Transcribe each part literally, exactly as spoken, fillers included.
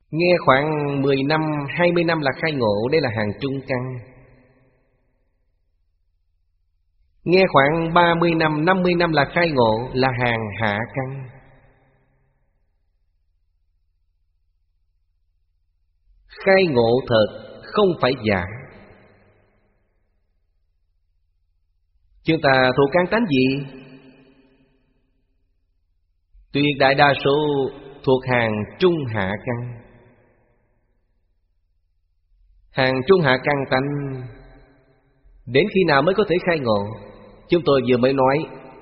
Nghe khoảng mười năm, hai mươi năm là khai ngộ, đây là hàng trung căn. Nghe khoảng ba mươi năm, năm mươi năm là khai ngộ, là hàng hạ căn. Khai ngộ thật, không phải giả. Chúng ta thuộc căn tánh gì? Tuyệt đại đa số thuộc hàng trung hạ căn. Hàng trung hạ căn tánh đến khi nào mới có thể khai ngộ? Chúng tôi vừa mới nói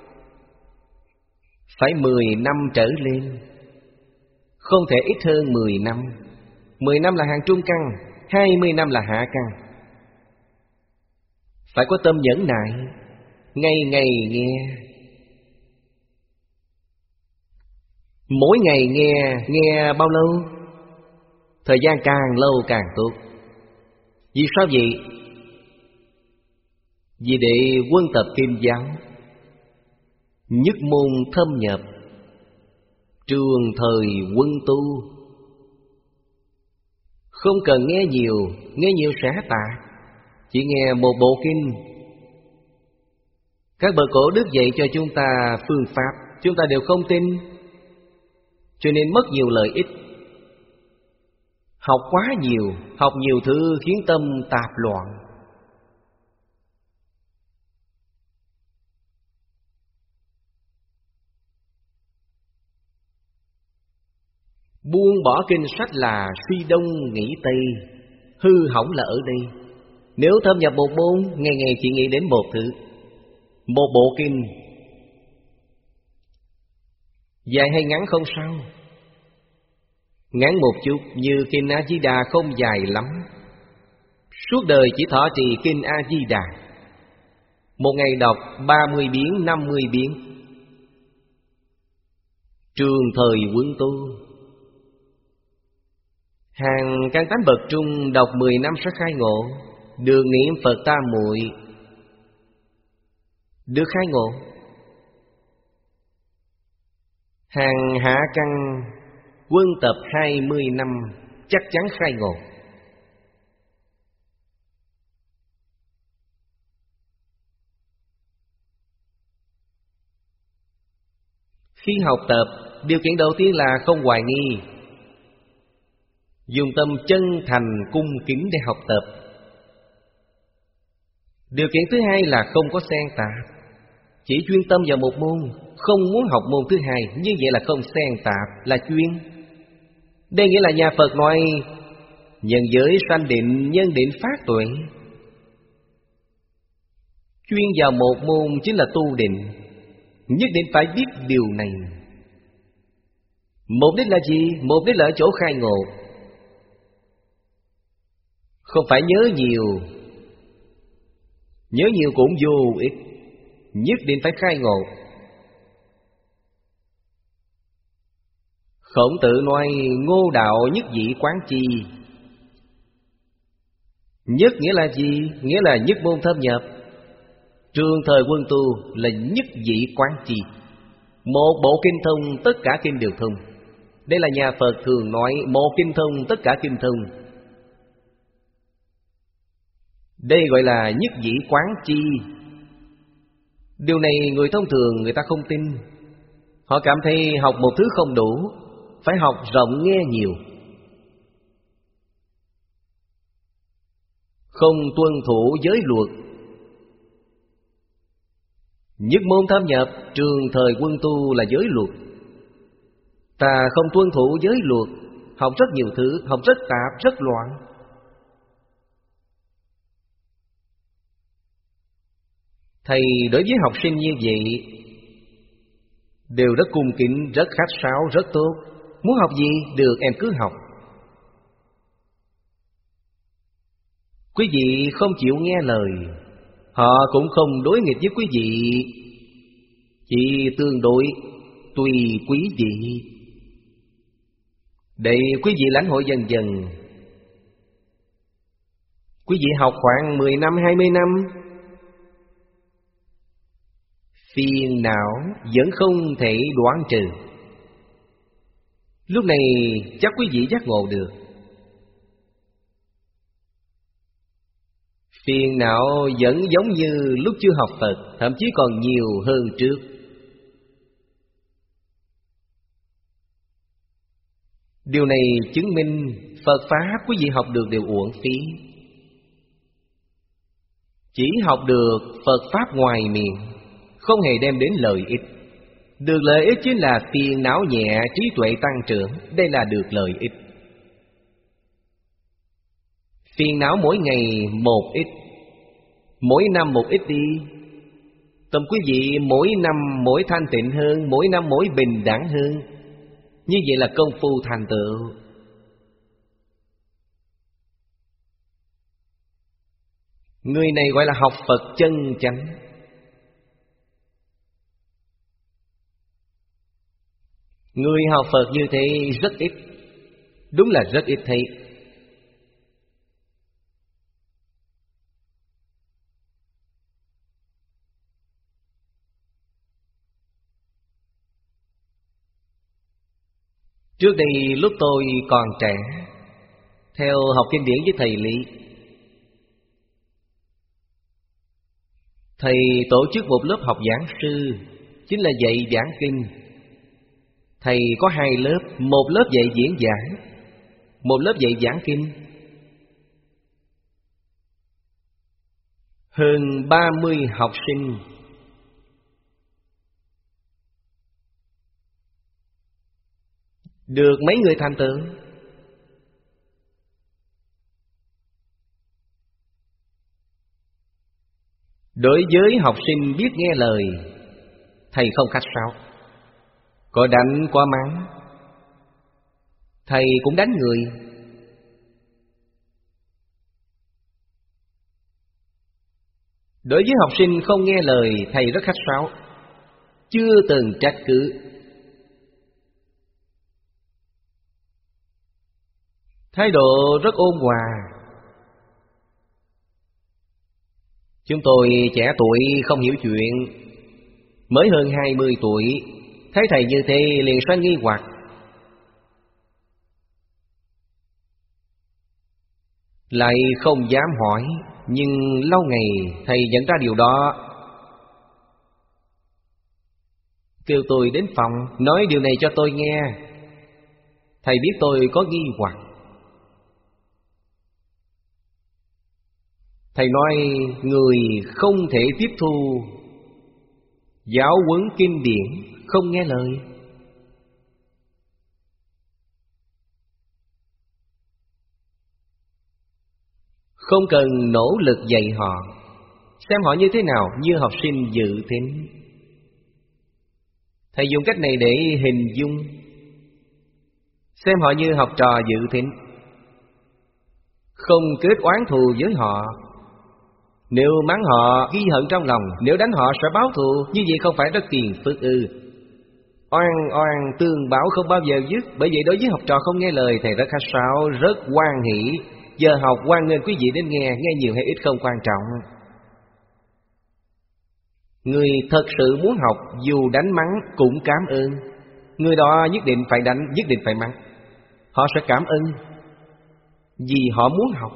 phải mười năm trở lên, không thể ít hơn mười năm. Mười năm là hàng trung căn, hai mươi năm là hạ căn. Phải có tâm nhẫn nại, ngày ngày nghe. Mỗi ngày nghe, nghe bao lâu? Thời gian càng lâu càng tốt. Vì sao vậy? Vì để quân tập kinh giáo, nhất môn thâm nhập, trường thời quân tu. Không cần nghe nhiều, nghe nhiều sẽ tạc. Chỉ nghe một bộ kinh. Các bậc cổ đức dạy cho chúng ta phương pháp, chúng ta đều không tin, cho nên mất nhiều lợi ích. Học quá nhiều, học nhiều thứ khiến tâm tạp loạn. Buông bỏ kinh sách là suy đông nghĩ tây, hư hỏng là ở đây. Nếu thâm nhập một môn, ngày ngày chỉ nghĩ đến một thứ, một bộ kinh, dài hay ngắn không sao. Ngắn một chút như Kinh A-di-đà không dài lắm, suốt đời chỉ thọ trì Kinh A-di-đà. Một ngày đọc ba mươi biến, năm mươi biến. Trường thời quân tu. Hàng căn tánh bậc trung đọc mười năm sẽ khai ngộ, được niệm Phật tam muội, được khai ngộ. Hàng hạ căn quân tập hai mươi năm chắc chắn khai ngộ. Khi học tập, điều kiện đầu tiên là không hoài nghi, dùng tâm chân thành cung kính để học tập. Điều kiện thứ hai là không có xen tạp, chỉ chuyên tâm vào một môn, không muốn học môn thứ hai. Như vậy là không xen tạp, là chuyên. Đây nghĩa là nhà Phật nói nhân giới sanh định, nhân định phát tuệ. Chuyên vào một môn chính là tu định. Nhất định phải biết điều này. Mục đích là gì? Mục đích là ở chỗ khai ngộ. Không phải nhớ nhiều, nhớ nhiều cũng vô ích. Nhất định phải khai ngộ. Khổng Tử nói ngô đạo nhất dĩ quán chi. Nhất nghĩa là gì? Nghĩa là nhất môn thâm nhập. Trường thời quân tu là nhất dĩ quán chi. Một bộ kinh thông, tất cả kinh đều thông. Đây là nhà Phật thường nói một kinh thông, tất cả kinh thông. Đây gọi là nhất dĩ quán chi. Điều này người thông thường người ta không tin. Họ cảm thấy học một thứ không đủ, phải học rộng nghe nhiều. Không tuân thủ giới luật. Nhất môn thâm nhập, trường thời quân tu là giới luật. Ta không tuân thủ giới luật, học rất nhiều thứ, học rất tạp, rất loạn. Thầy đối với học sinh như vậy đều rất cung kính, rất khách sáo, rất tốt. Muốn học gì, được em cứ học. Quý vị không chịu nghe lời, họ cũng không đối nghịch với quý vị, chỉ tương đối tùy quý vị. Để quý vị lãnh hội dần dần. Quý vị học khoảng mười năm, hai mươi năm, phiền não vẫn không thể đoạn trừ. Lúc này chắc quý vị giác ngộ được. Phiền não vẫn giống như lúc chưa học Phật, thậm chí còn nhiều hơn trước. Điều này chứng minh Phật Pháp quý vị học được đều uổng phí. Chỉ học được Phật Pháp ngoài miệng, không hề đem đến lợi ích. Được lợi ích chính là phiền não nhẹ, trí tuệ tăng trưởng. Đây là được lợi ích. Phiền não mỗi ngày một ít, mỗi năm một ít đi. Tâm quý vị mỗi năm mỗi thanh tịnh hơn, mỗi năm mỗi bình đẳng hơn. Như vậy là công phu thành tựu. Người này gọi là học Phật chân chánh. Người học Phật như thế rất ít. Đúng là rất ít thấy. Trước đây lúc tôi còn trẻ, theo học kinh điển với thầy Lý, thầy tổ chức một lớp học giảng sư, chính là dạy giảng kinh. Thầy có hai lớp, một lớp dạy diễn giảng, một lớp dạy giảng kinh. Hơn ba mươi học sinh. Được mấy người thành tựu? Đối với học sinh biết nghe lời, thầy không khách sáo. Có đánh có mắng, thầy cũng đánh người. Đối với học sinh không nghe lời, thầy rất khách sáo, chưa từng trách cứ. Thái độ rất ôn hòa. Chúng tôi trẻ tuổi không hiểu chuyện, mới hơn hai mươi tuổi, thấy thầy như thế liền sinh nghi hoặc. Lại không dám hỏi, nhưng lâu ngày thầy nhận ra điều đó, kêu tôi đến phòng, nói điều này cho tôi nghe. Thầy biết tôi có nghi hoặc. Thầy nói người không thể tiếp thu giáo huấn kinh điển, không nghe lời. Không cần nỗ lực dạy họ. Xem họ như thế nào, như học sinh dự thính. Thầy dùng cách này để hình dung. Xem họ như học trò dự thính, không kết oán thù với họ. Nếu mắng họ ghi hận trong lòng, nếu đánh họ sẽ báo thù. Như vậy không phải rất phiền phức ư? Oan oan tương báo không bao giờ dứt. Bởi vậy đối với học trò không nghe lời, thầy rất khách sáo, rất hoan hỷ. Giờ học hoan nghênh quý vị đến nghe, nghe nhiều hay ít không quan trọng. Người thật sự muốn học, dù đánh mắng cũng cảm ơn. Người đó nhất định phải đánh, nhất định phải mắng, họ sẽ cảm ơn, vì họ muốn học.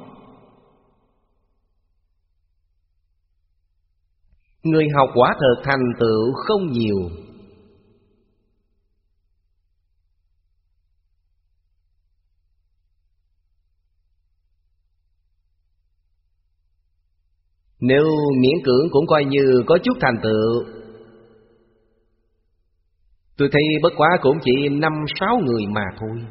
Người học quả thật thành tựu không nhiều. Nếu miễn cưỡng cũng coi như có chút thành tựu. Tôi thấy bất quá cũng chỉ năm sáu người mà thôi.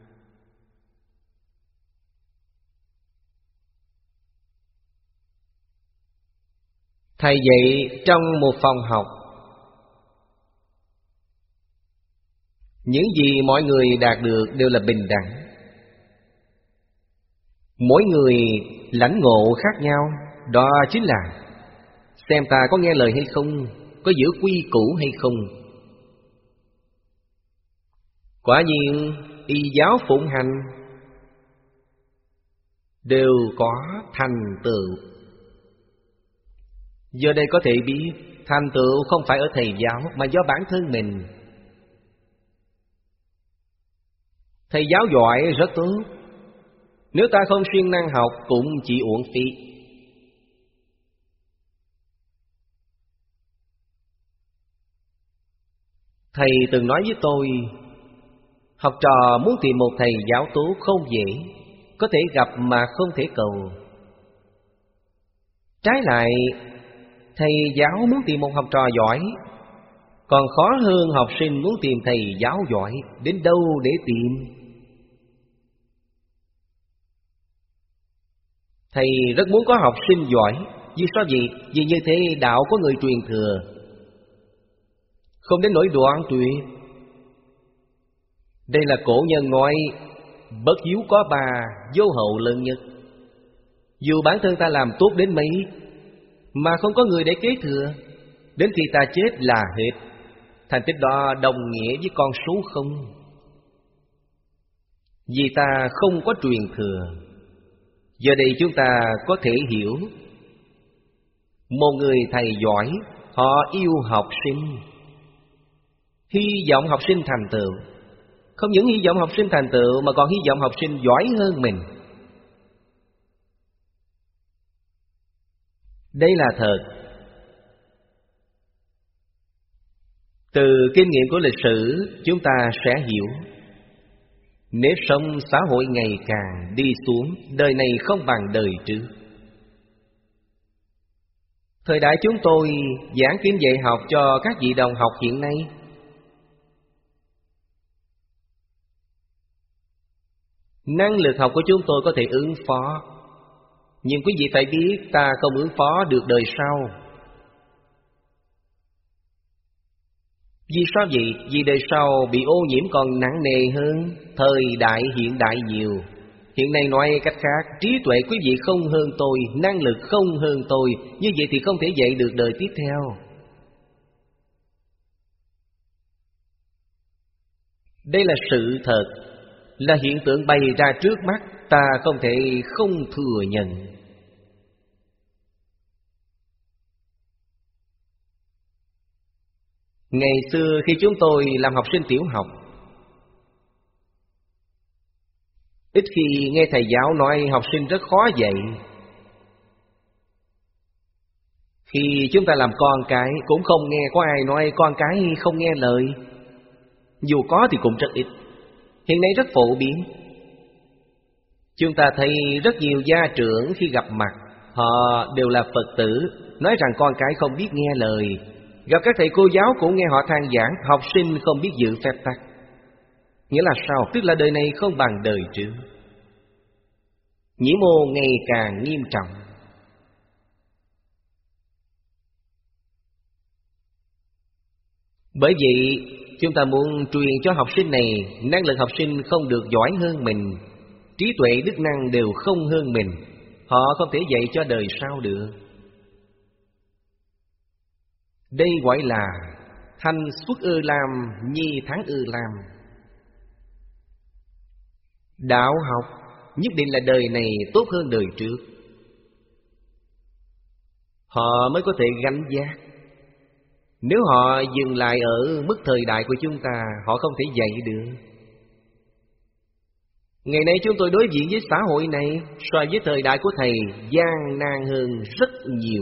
Thầy dạy trong một phòng học, những gì mọi người đạt được đều là bình đẳng. Mỗi người lãnh ngộ khác nhau. Đó chính là xem ta có nghe lời hay không, có giữ quy củ hay không. Quả nhiên y giáo phụng hành đều có thành tựu. Giờ đây có thể biết thành tựu không phải ở thầy giáo, mà do bản thân mình. Thầy giáo giỏi rất tốt, nếu ta không siêng năng học cũng chỉ uổng phí. Thầy từng nói với tôi, học trò muốn tìm một thầy giáo tốt không dễ, có thể gặp mà không thể cầu. Trái lại, thầy giáo muốn tìm một học trò giỏi còn khó hơn học sinh muốn tìm thầy giáo giỏi. Đến đâu để tìm? Thầy rất muốn có học sinh giỏi. Vì sao vậy? Vì như thế đạo có người truyền thừa, không đến nỗi đoạn tuyệt. Đây là cổ nhân nói, bất hiếu có ba, vô hậu lớn nhất. Dù bản thân ta làm tốt đến mấy mà không có người để kế thừa, đến khi ta chết là hết. Thành tích đó đồng nghĩa với con số không. Vì ta không có truyền thừa. Giờ đây chúng ta có thể hiểu, một người thầy giỏi, họ yêu học sinh, hy vọng học sinh thành tựu. Không những hy vọng học sinh thành tựu mà còn hy vọng học sinh giỏi hơn mình. Đây là thật. Từ kinh nghiệm của lịch sử chúng ta sẽ hiểu, nếp sống xã hội ngày càng đi xuống, đời này không bằng đời trước. Thời đại chúng tôi giảng kinh dạy học cho các vị đồng học hiện nay, năng lực học của chúng tôi có thể ứng phó, nhưng quý vị phải biết ta không ứng phó được đời sau. Vì sao vậy? Vì đời sau bị ô nhiễm còn nặng nề hơn thời đại hiện đại nhiều. Hiện nay nói cách khác, trí tuệ quý vị không hơn tôi, năng lực không hơn tôi, như vậy thì không thể dạy được đời tiếp theo. Đây là sự thật, là hiện tượng bày ra trước mắt, ta không thể không thừa nhận. Ngày xưa khi chúng tôi làm học sinh tiểu học, ít khi nghe thầy giáo nói học sinh rất khó dạy. Khi chúng ta làm con cái cũng không nghe có ai nói con cái không nghe lời. Dù có thì cũng rất ít. Hiện nay rất phổ biến. Chúng ta thấy rất nhiều gia trưởng khi gặp mặt, họ đều là Phật tử, nói rằng con cái không biết nghe lời. Gặp các thầy cô giáo cũng nghe họ than giảng học sinh không biết giữ phép tắc. Nghĩa là sao? Tức là đời này không bằng đời trước. Nhiễu mô ngày càng nghiêm trọng. Bởi vậy chúng ta muốn truyền cho học sinh này, năng lực học sinh không được giỏi hơn mình, trí tuệ đức năng đều không hơn mình, họ không thể dạy cho đời sau được. Đây gọi là thanh xuất ư lam, nhi thắng ư lam. Đạo học nhất định là đời này tốt hơn đời trước, họ mới có thể gánh vác. Nếu họ dừng lại ở mức thời đại của chúng ta, họ không thể dạy được. Ngày nay chúng tôi đối diện với xã hội này, so với thời đại của thầy, gian nan hơn rất nhiều.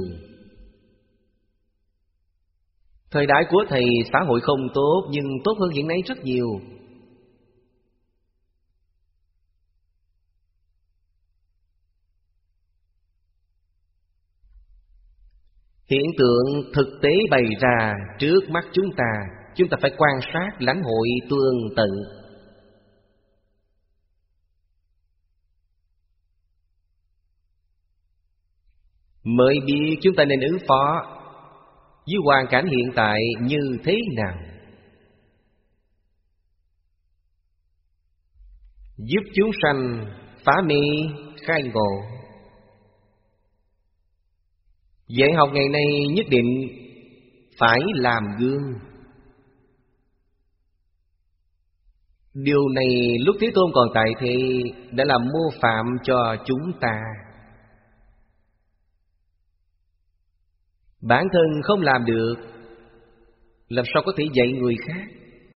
Thời đại của thầy xã hội không tốt, nhưng tốt hơn hiện nay rất nhiều. Hiện tượng thực tế bày ra trước mắt chúng ta, chúng ta phải quan sát lãnh hội tường tận. Mới biết chúng ta nên ứng phó với hoàn cảnh hiện tại như thế nào, giúp chúng sanh phá mê khai ngộ. Dạy học ngày nay nhất định phải làm gương. Điều này lúc Thế Tôn còn tại thế đã làm mô phạm cho chúng ta. Bản thân không làm được, làm sao có thể dạy người khác?